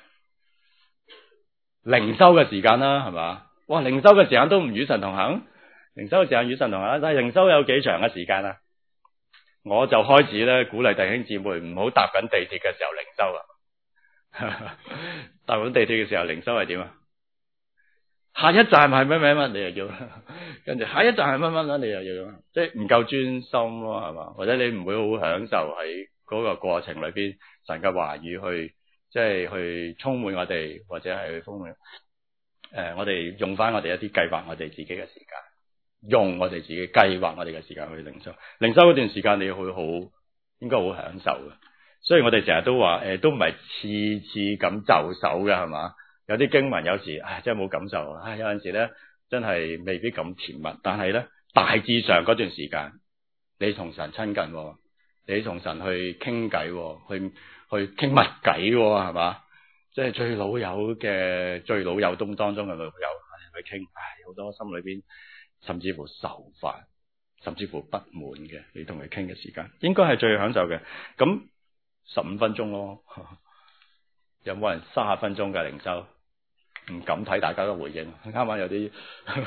靈修嘅時間啦，係嘛？哇，靈修嘅時間都唔與神同行。靈修嘅時間與神同行，但係靈修有幾長嘅時間啊？我就開始咧鼓勵弟兄姊妹唔好搭緊地鐵嘅時候靈修啊。搭緊地鐵嘅時候靈修係點啊？下一站係乜乜乜，你又要，跟住下一站係乜乜乜，你又要，即係唔夠專心咯，係嘛？或者你唔會好享受喺嗰個過程裏邊神嘅話語去，即係去充滿我哋，或者係去豐滿誒，我哋用翻我哋一啲計劃我哋自己嘅時間，用我哋自己計劃我哋嘅時間去靈修。靈修嗰段時間你會好，應該好享受嘅。所以我哋成日都話，誒、呃，都唔係次次咁就手嘅，係嘛？有啲經文有時，唉，真係冇感受，唉，有陣時咧，真係未必咁甜蜜。但係咧，大致上嗰段時間，你同神親近，你同神去傾偈，去去傾密偈，係嘛？即係最老友嘅最老友當當中嘅老友去傾，唉，好多心裏邊甚至乎愁煩， 甚至乎不滿嘅，你同佢傾嘅時間，應該係最享受嘅。咁十五分鐘咯，有冇人三十分鐘嘅靈修？唔敢睇大家嘅回應，啱啱有啲。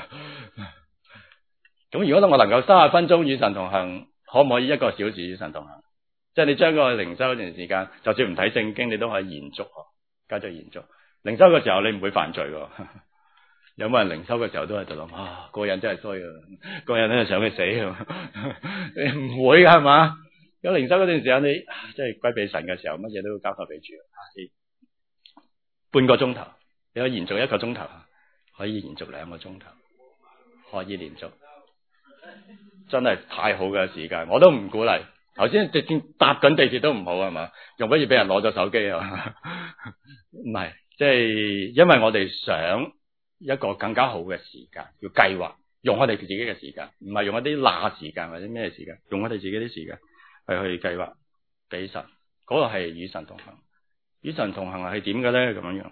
咁如果我能夠三十分鐘與神同行，可唔可以一個小時與神同行？即係你將個靈修嗰段時間，就算唔睇聖經，你都可以延續，加咗延續。靈修嘅時候你唔會犯罪㗎。有冇人靈修嘅時候都喺度諗啊？個人真係衰啊，個人真係想佢死啊！你唔會㗎係嘛？有靈修嗰段時間，你即係歸俾神嘅時候，乜嘢都要交託俾主。半個鐘頭，你可以延續一個鐘頭，可以延續兩個鐘頭，可以連續，真係太好嘅時間，我都唔鼓勵。頭先直接搭緊地鐵都唔好係嘛？用不如俾人攞咗手機啊？唔係，即係因為我哋想一個更加好嘅時間，要計劃，用我哋自己嘅時間，唔係用一啲罅時間或者咩時間，用我哋自己啲時間係去計劃俾神。嗰、那個係與神同行。與神同行係點嘅咧？咁樣樣，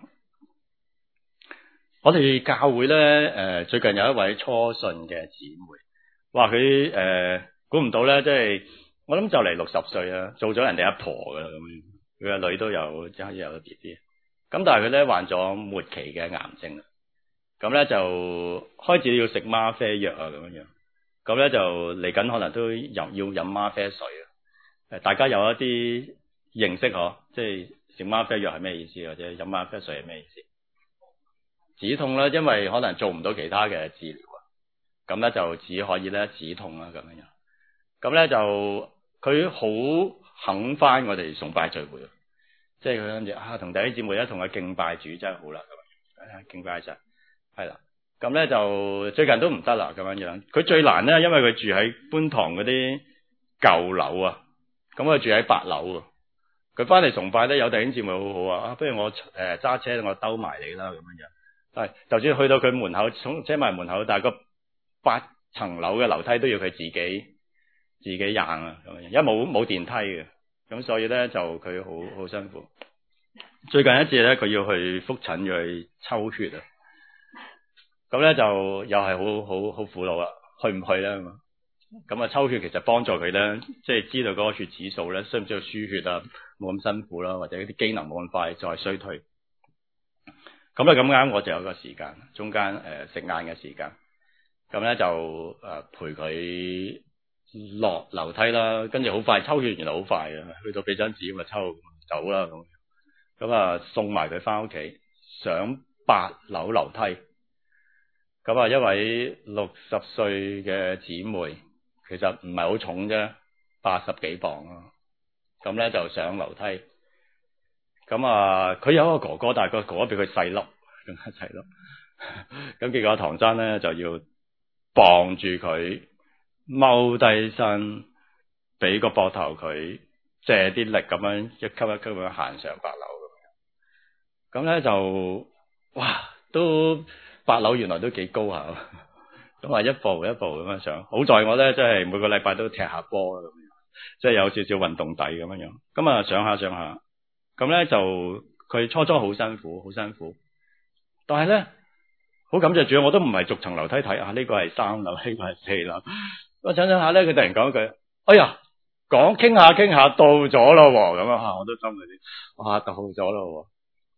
我哋教會咧，誒、呃，最近有一位初信嘅姊妹，話佢誒，估唔到咧，即係我諗就嚟六十歲啦，做咗人哋阿婆噶啦，咁樣，佢個女都有，即係有個 B B，咁但係佢咧患咗末期嘅癌症啦，咁咧就開始要食嗎啡藥啊，咁樣樣，咁咧就嚟緊可能都飲要飲嗎啡水啊，誒，大家有一啲認識嗬，即係食嗎啡藥係咩意思，或者飲嗎啡水係咩意思？止痛啦，因為可能做唔到其他嘅治療啊，咁咧就只可以咧止痛啦，咁樣樣。咁咧就佢好肯返我哋崇拜聚會，即係佢諗住啊，同弟兄姊妹一同去敬拜主真係好啦，咁樣敬拜神係啦。咁咧就最近都唔得啦，咁樣樣。佢最難咧，因為佢住喺觀塘嗰啲舊樓啊，咁佢住喺八樓啊。佢返嚟崇拜咧，有弟兄姊妹好好啊，啊不如我誒揸、呃、車我兜埋你啦，咁樣樣。係，就算去到佢門口，衝車埋門口，但係個八層樓嘅樓梯都要佢自己自己行啊，咁樣，因為冇冇電梯嘅，咁所以咧就佢好好辛苦。最近一次咧，佢要去復診，要去抽血啊，咁咧就又係好好好苦惱啦，去唔去咧咁啊？咁啊抽血其實幫助佢咧，即係知道嗰個血指數咧，需唔需要輸血啊？冇咁辛苦啦，或者啲機能冇咁快再衰退。咁咧咁啱，我就有個時間，中間誒食晏嘅時間，咁咧就誒、呃、陪佢落樓梯啦，跟住好快抽血，原來好快嘅，去到俾張紙咁啊抽走啦咁，咁啊送埋佢翻屋企，上八樓樓梯，咁啊一位六十歲嘅姊妹，其實唔係好重啫，八十幾磅啊，咁咧就上樓梯。咁啊，佢有一個哥哥，但係個哥哥比佢細粒，更加細粒。咁結果唐生咧就要傍住佢，踎低身，俾個膊頭佢，借啲力咁樣一級一級咁樣行上八樓咁。咁咧就哇，都八樓原來都幾高下，咁啊一步一步咁樣上。好在我咧即係每個禮拜都踢下波咁樣，即係有少少運動底咁樣樣。咁啊上下上下。咁咧就佢初初好辛苦，好辛苦，但係咧好感謝主，我都唔係逐層樓梯睇啊，呢個係三樓，呢個係四樓。我想想下咧，佢突然講一句：哎呀，講傾下傾下到咗咯，咁啊吓，我都心裏邊哇到咗咯。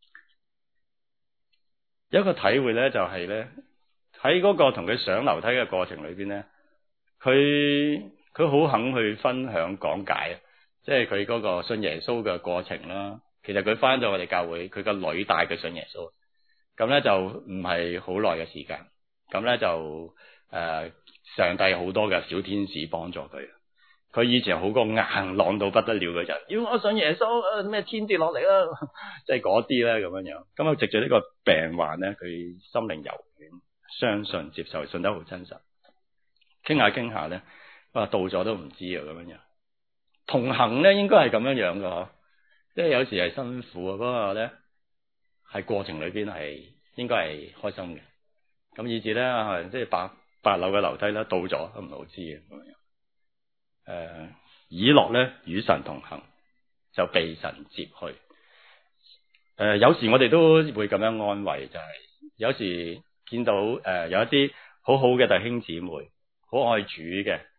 有一個體會咧，就係咧喺嗰個同佢上樓梯嘅過程裏邊咧，佢佢好肯去分享講解啊，即係佢嗰個信耶穌嘅過程啦。其實佢翻咗我哋教會，佢個女帶佢信耶穌，咁咧就唔係好耐嘅時間，咁咧就誒、呃、上帝好多嘅小天使幫助佢。佢以前好個硬朗到不得了嘅人，要我信耶穌，咩天跌落嚟啦，即係嗰啲咧咁樣樣。咁啊，藉住呢個病患咧，佢心靈柔軟，相信接受，信得好真實。傾下傾下咧，哇到咗都唔知啊咁樣樣。同行咧應該係咁樣樣噶。即係有時係辛苦啊，不過咧係過程裏邊係應該係開心嘅。咁以至咧係即係八八樓嘅樓梯咧到咗都唔好知嘅咁樣。誒、呃，以諾咧與神同行就被神接去。誒、呃，有時我哋都會咁樣安慰，就係、是、有時見到誒、呃、有一啲好好嘅弟兄姊妹，好愛主嘅，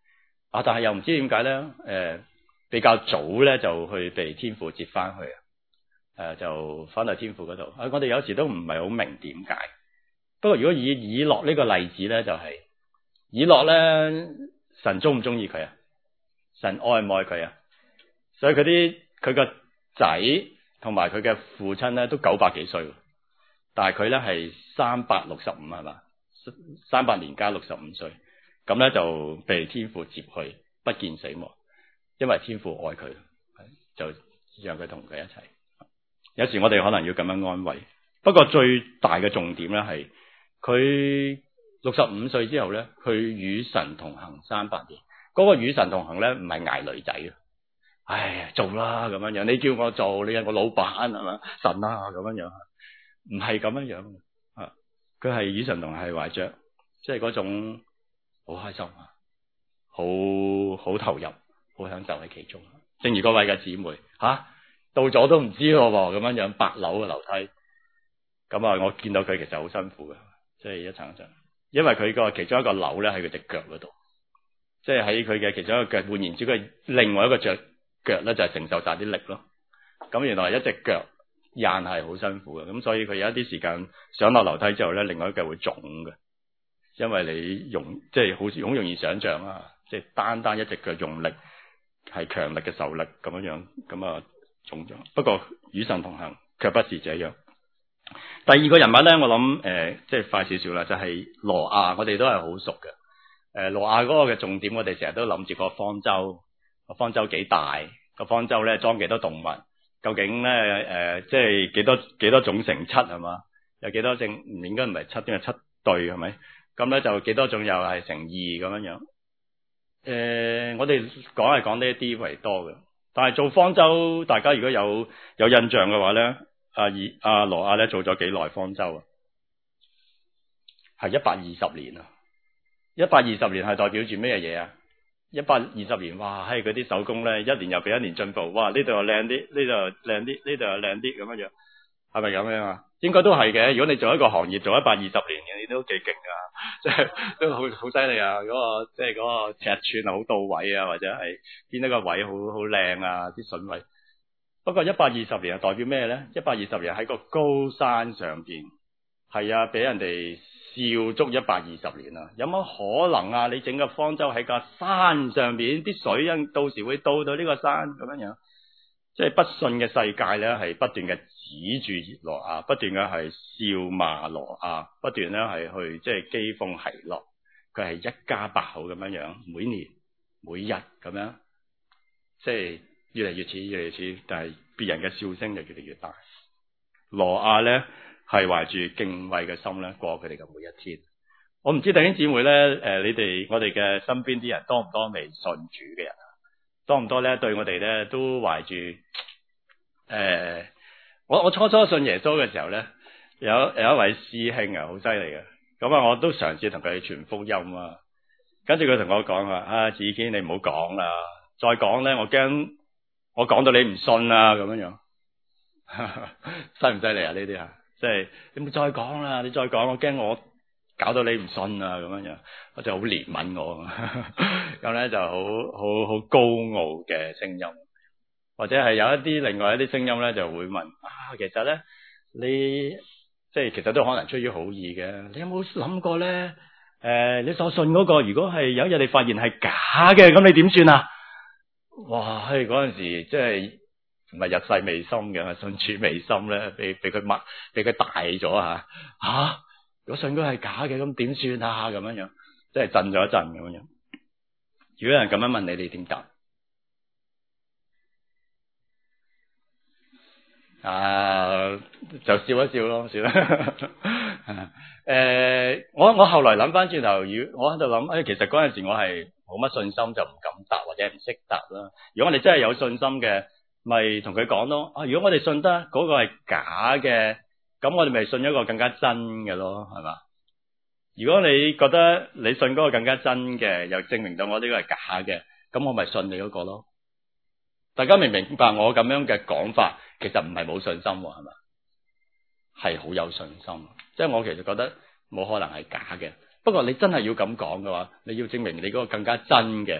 啊，但係又唔知點解咧？誒、呃，比較早咧就去被天父接翻去啊，誒、呃，就翻到天父嗰度。啊，我哋有時都唔係好明點解。不過如果以以諾呢個例子咧，就係、是、以諾咧，神中唔中意佢啊？神愛唔愛佢啊？所以佢啲佢個仔同埋佢嘅父親咧都九百幾歲，但係佢咧係三百六十五係嘛？三百年加六十五歲，咁咧就被天父接去，不見死亡，因為天父愛佢，就讓佢同佢一齊。有時我哋可能要咁樣安慰，不過最大嘅重點咧係佢六十五歲之後咧，佢與神同行三百年。嗰、那個與神同行咧，唔係捱女仔啊！唉，做啦咁樣樣，你叫我做，你係我老闆係嘛？神啊咁樣樣，唔係咁樣樣啊！佢係與神同行，係懷着即係嗰種好開心啊，好好投入，好享受喺其中。正如嗰位嘅姊妹吓、啊，到咗都唔知咯，咁樣樣八樓嘅樓梯，咁啊，我見到佢其實好辛苦嘅，即係一層一層，因為佢個其中一個樓咧喺佢隻腳嗰度。即係喺佢嘅其中一個腳，換言之，佢另外一個腳腳咧就係承受晒啲力咯。咁原來一隻腳硬係好辛苦嘅，咁所以佢有一啲時間上落樓梯之後咧，另外一腳會腫嘅，因為你容即係好好容易想象啊，即係單單一隻腳用力係強力嘅受力咁樣樣，咁啊腫咗。不過與神同行卻不是這樣。第二個人物咧，我諗誒、呃，即係快少少啦，就係挪亞，我哋都係好熟嘅。誒，挪亞嗰個嘅重點，我哋成日都諗住個方舟，個方舟幾大？個方舟咧裝幾多動物？究竟咧誒、呃，即係幾多幾多種乘七係嘛？有幾多種？唔應該唔係七，點係七對係咪？咁咧就幾多種又係乘二咁樣樣。誒、呃，我哋講係講呢一啲為多嘅，但係做方舟，大家如果有有印象嘅話咧，阿爾阿挪亞咧做咗幾耐方舟啊？係一百二十年啊！一百二十年係代表住咩嘢啊？一百二十年，哇！係嗰啲手工咧，一年又比一年進步，哇！呢度又靚啲，呢度又靚啲，呢度又靚啲咁樣樣，係咪咁樣啊？應該都係嘅。如果你做一個行業做一百二十年嘅，你都幾勁啊！即係都好好犀利啊！嗰個即係嗰個尺寸啊，好到位啊，或者係邊一個位好好靚啊，啲筍位。不過一百二十年係代表咩咧？一百二十年喺個高山上邊，係啊，俾人哋笑足一百二十年啊！有乜可能啊？你整個方舟喺個山上邊，啲水因到時會到到呢個山咁樣樣，即係不信嘅世界咧，係不斷嘅指住挪亞，不斷嘅係笑罵挪亞，不斷咧係去即係譏諷奚落，佢係一家八口咁樣樣，每年每日咁樣，即係越嚟越似，越嚟越似，但係別人嘅笑聲就越嚟越大。挪亞咧係懷住敬畏嘅心咧過佢哋嘅每一天。我唔知弟兄姊妹咧，誒、呃，你哋我哋嘅身邊啲人多唔多未信主嘅人？多唔多咧？對我哋咧都懷住誒，我我初初信耶穌嘅時候咧，有有一位師兄啊，好犀利嘅。咁啊，我都嘗試同佢傳福音啊。跟住佢同我講話啊，子謙你唔好講啦，再講咧我驚我講到你唔信啊，咁樣樣。犀唔犀利啊？呢啲啊，即係你唔好再講啦，你再講我驚我搞到你唔信啊，咁樣樣，我就好憐憫我，咁咧就好好好高傲嘅聲音，或者係有一啲另外一啲聲音咧就會問啊，其實咧你即係其實都可能出於好意嘅，你有冇諗過咧？誒、呃，你所信嗰個如果係有一日你發現係假嘅，咁你點算啊？哇，喺嗰陣時即係。唔係日世未深嘅，信主未深咧，俾俾佢擘，俾佢大咗吓吓。如果信佢係假嘅，咁點算啊？咁樣樣，即係震咗一震咁樣樣。如果有人咁樣問你，你點答？啊，就笑一笑咯，算啦。誒、呃，我我後來諗翻轉頭，如我喺度諗，誒、哎，其實嗰陣時我係冇乜信心，就唔敢答或者唔識答啦。如果我哋真係有信心嘅，咪同佢講咯，啊！如果我哋信得嗰個係假嘅，咁我哋咪信一個更加真嘅咯，係嘛？如果你覺得你信嗰個更加真嘅，又證明到我呢個係假嘅，咁我咪信你嗰個咯。大家明唔明白我咁樣嘅講法？其實唔係冇信心，係嘛？係好有信心，即係我其實覺得冇可能係假嘅。不過你真係要咁講嘅話，你要證明你嗰個更加真嘅，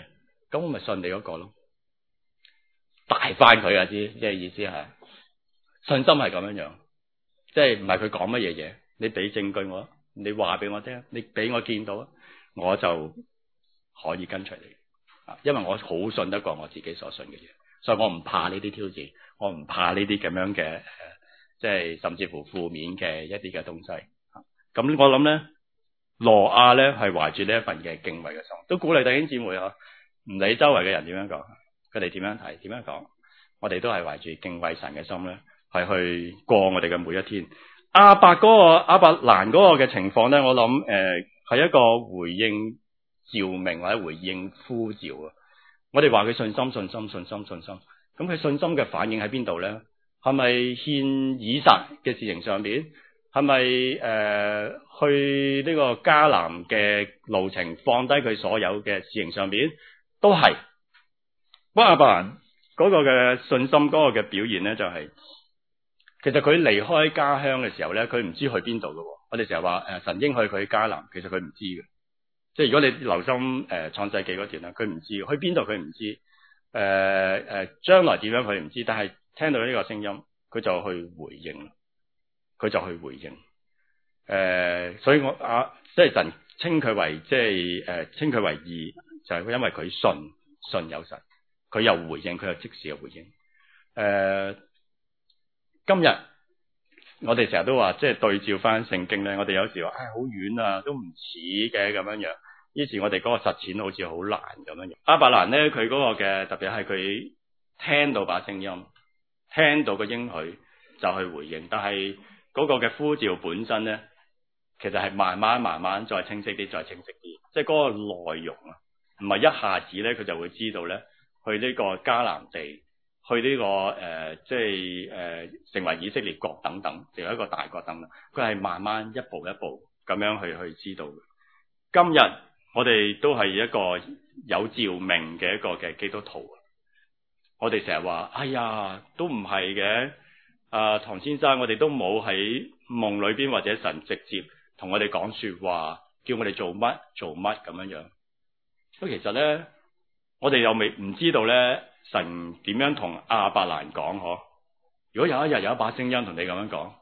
咁我咪信你嗰個咯，大翻佢啊！知即係意思係信心係咁樣樣，即係唔係佢講乜嘢嘢，你俾證據我，你話俾我聽，你俾我見到，我就可以跟隨你啊！因為我好信得過我自己所信嘅嘢，所以我唔怕呢啲挑戰，我唔怕呢啲咁樣嘅、呃，即係甚至乎負面嘅一啲嘅東西。咁我諗咧，挪亞咧係懷住呢一份嘅敬畏嘅心，都鼓勵弟兄姊妹啊，唔理周圍嘅人點樣講，佢哋點樣睇，點樣講，我哋都係懷住敬畏神嘅心咧，係去過我哋嘅每一天。亞伯嗰個亞伯蘭嗰個嘅情況咧，我諗誒係一個回應召命或者回應呼召啊。我哋話佢信心、信心、信心、信心，咁佢信心嘅反應喺邊度咧？係咪獻以撒嘅事情上邊？係咪誒去呢個迦南嘅路程放低佢所有嘅事情上邊？都係。不過亞伯蘭嗰個嘅信心嗰個嘅表現咧，就係、是、其實佢離開家鄉嘅時候咧，佢唔知去邊度嘅。我哋成日話誒神應許佢迦南，其實佢唔知嘅。即係如果你留心誒創世記嗰段啦，佢唔知去邊度，佢唔知誒誒將來點樣佢唔知，但係聽到呢個聲音，佢就去回應，佢就去回應。誒、呃，所以我啊，即係神稱佢為即係誒稱佢為義，就係、是、因為佢信信有神，佢又回應，佢又即時嘅回應。誒、呃，今日我哋成日都話，即係對照翻聖經咧，我哋有時話唉好遠啊，都唔似嘅咁樣樣。於是我哋嗰個實踐好似好難咁樣樣。亞伯蘭咧，佢嗰個嘅特別係佢聽到把聲音，聽到個應許就去回應，但係嗰個嘅呼召本身咧，其實係慢慢慢慢再清晰啲，再清晰啲，即係嗰個內容啊，唔係一下子咧佢就會知道咧，去呢個迦南地，去呢、這個誒、呃，即係誒、呃、成為以色列國等等，成為一個大國等等，佢係慢慢一步一步咁樣去去知道嘅。今日我哋都係一個有召命嘅一個嘅基督徒，我哋成日話，哎呀，都唔係嘅，啊，唐先生，我哋都冇喺夢裏邊或者神直接同我哋講說話，叫我哋做乜做乜咁樣樣。咁其實咧，我哋又未唔知道咧，神點樣同亞伯蘭講嗬？如果有一日有一把聲音同你咁樣講，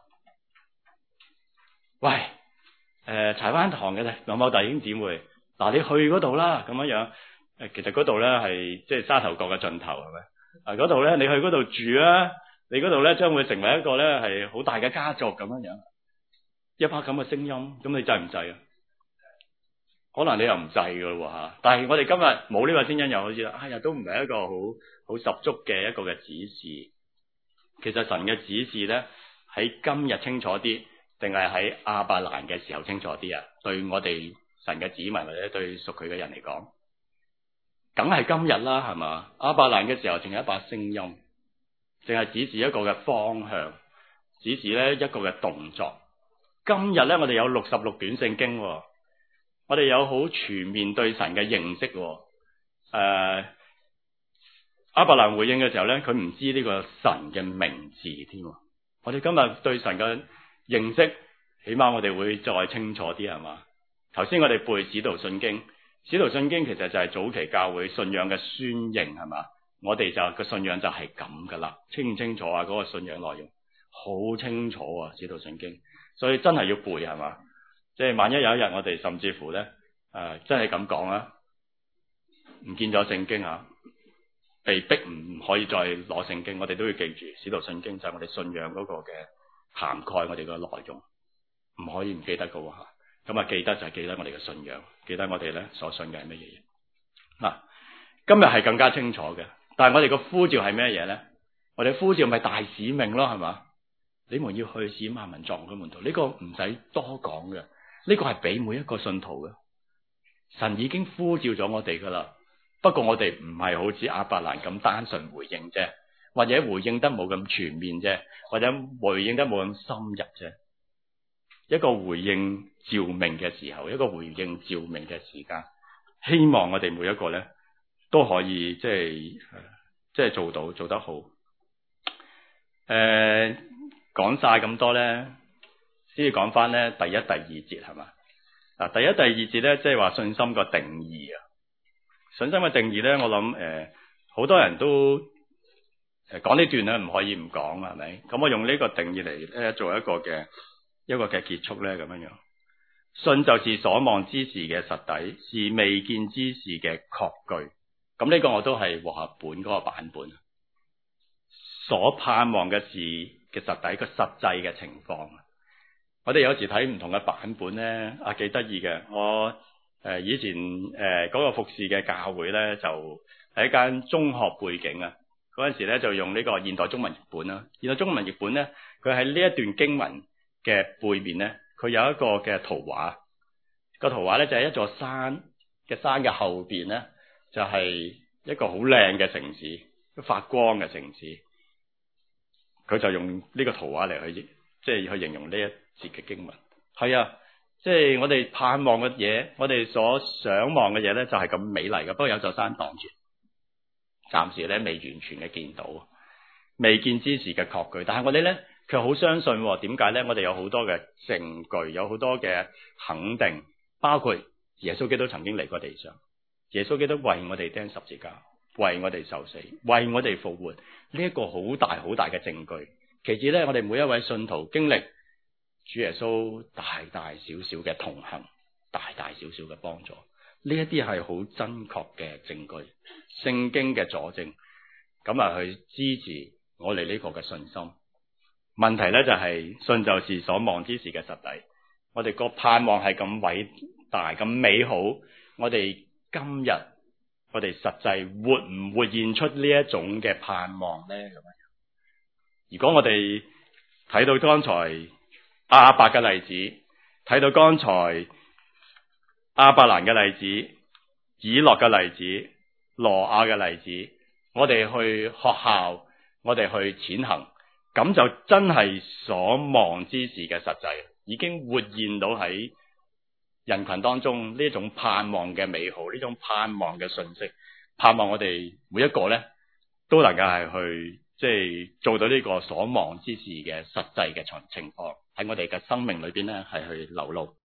喂，誒、呃，柴灣堂嘅咧，某某弟兄姊妹。嗱，你去嗰度啦，咁樣樣，誒，其實嗰度咧係即係沙頭角嘅盡頭，係咪？啊，嗰度咧，你去嗰度住啊，你嗰度咧將會成為一個咧係好大嘅家族咁樣樣。一把咁嘅聲音，咁你制唔制啊？可能你又唔制噶咯吓，但係我哋今日冇呢個聲音，又好似哎呀，都唔係一個好好十足嘅一個嘅指示。其實神嘅指示咧，喺今日清楚啲，定係喺亞伯蘭嘅時候清楚啲啊？對我哋神嘅子民或者對屬佢嘅人嚟講，梗係今日啦，係嘛？亞伯蘭嘅時候淨係一把聲音，淨係指示一個嘅方向，指示咧一個嘅動作。今日咧，我哋有六十六卷聖經，我哋有好全面對神嘅認識。誒、呃，亞伯蘭回應嘅時候咧，佢唔知呢個神嘅名字添。我哋今日對神嘅認識，起碼我哋會再清楚啲，係嘛？頭先我哋背使徒信經，使徒信經其實就係早期教會信仰嘅宣認，係嘛？我哋就個信仰就係咁噶啦，清唔清楚啊？嗰個信仰內容好清楚啊！使徒信經，所以真係要背，係嘛？即係萬一有一日我哋甚至乎咧，誒、呃，真係咁講啊，唔見咗聖經啊，被逼唔可以再攞聖經，我哋都要記住，使徒信經就係我哋信仰嗰個嘅涵蓋我哋嘅內容，唔可以唔記得噶吓。咁啊，記得就係記得我哋嘅信仰，記得我哋咧所信嘅係乜嘢嘢。嗱，今日係更加清楚嘅，但係我哋個呼召係咩嘢咧？我哋呼召咪大使命咯，係嘛？你們要去使萬民作我嘅門徒，呢個唔使多講嘅，呢個係俾每一個信徒嘅。神已經呼召咗我哋噶啦，不過我哋唔係好似亞伯蘭咁單純回應啫，或者回應得冇咁全面啫，或者回應得冇咁深入啫。一個回應召命嘅時候，一個回應召命嘅時間，希望我哋每一個咧都可以即係即係做到做得好。誒、呃，講晒咁多咧，先至講翻咧第一、第二節係嘛？嗱，第一、第二節咧即係話信心個定義啊， 信心嘅定義咧，我諗誒好多人都誒講呢段咧唔可以唔講啊，係咪？咁我用呢個定義嚟咧做一個嘅一個嘅結束咧，咁樣樣。信就是所望之事嘅實底，是未見之事嘅確據。咁呢個我都係和合本嗰個版本。所盼望嘅事嘅實底，個實際嘅情況。我哋有時睇唔同嘅版本咧，啊幾得意嘅。我誒、呃、以前誒嗰、呃嗰個服侍嘅教會咧，就係一間中學背景啊。嗰陣時咧就用呢個現代中文譯本啦。現代中文譯本咧，佢喺呢一段經文嘅背面咧，佢有一個嘅圖畫。個圖畫咧就係、是、一座山嘅山嘅後邊咧，就係、是、一個好靚嘅城市，發光嘅城市。佢就用呢個圖畫嚟去，即係去形容呢一節嘅經文。係啊，即係我哋盼望嘅嘢，我哋所想望嘅嘢咧，就係咁美麗嘅。不過有座山擋住，暫時咧未完全嘅見到，未見之事嘅確據。但係我哋咧卻好相信，點解咧？我哋有好多嘅證據，有好多嘅肯定，包括耶穌基督曾經嚟過地上，耶穌基督為我哋釘十字架，為我哋受死，為我哋復活。呢一個好大好大嘅證據。其次咧，我哋每一位信徒經歷主耶穌大大小小嘅同行，大大小小嘅幫助，呢一啲係好真確嘅證據，聖經嘅佐證，咁啊去支持我哋呢個嘅信心。問題咧就係、是、信就是所望之事嘅實底。我哋個盼望係咁偉大咁美好，我哋今日我哋實際活唔活現出呢一種嘅盼望呢？咁樣，如果我哋睇到剛才亞伯嘅例子，睇到剛才亞伯蘭嘅例子，以諾嘅例子，羅亞嘅例子，我哋去學校，我哋去踐行，咁就真係所望之事嘅實際，已經活現到喺人群當中呢種盼望嘅美好，呢種盼望嘅信息，盼望我哋每一個咧都能夠係去即係做到呢個所望之事嘅實際嘅情情況喺我哋嘅生命裏邊咧係去流露。